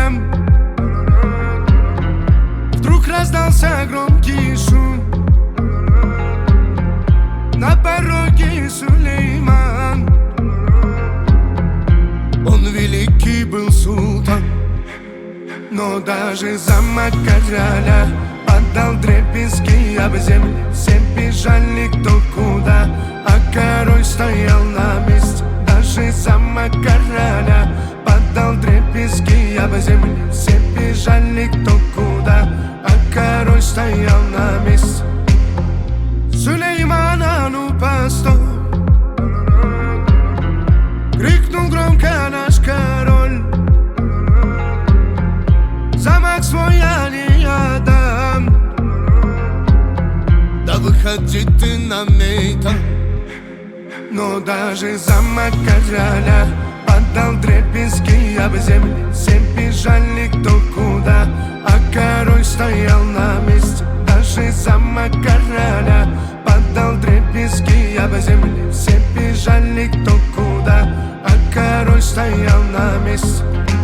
рядом. Вдруг раздался громкий шум. На пороге Сулейман. Он великий был султан, но даже замок короля падал дребезги об землю. Все бежали кто куда, а король стоял на месте. Даже замок короля падал дребезги об землю. Все бежали кто куда, а король стоял на месте. Сулейман, а ну постой! Крикнул громко наш король. Замок свой я не отдам. Да выходи ты на мейдан. Но даже замок короля падал дребезги об землю. Все бежали кто куда, а король стоял на месте. Даже замок короля падал дребезги об землю. Все бежали кто куда, а король стоял на месте.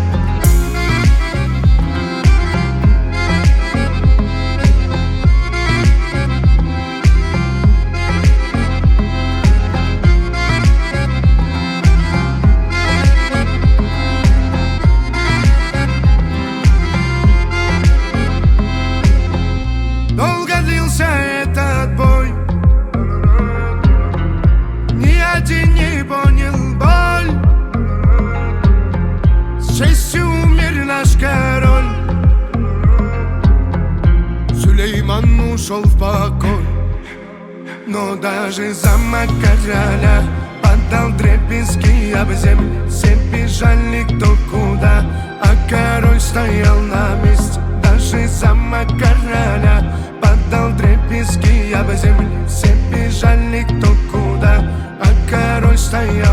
Долго длился этот бой, ни один не понял боль. С честью умер наш король. Сулейман ушел в покой. Но даже замок короля падал дребезги об землю. Все бежали кто куда, а король стоял на месте. Даже замок короля падал дребезги об землю. Все бежали кто куда, а король стоял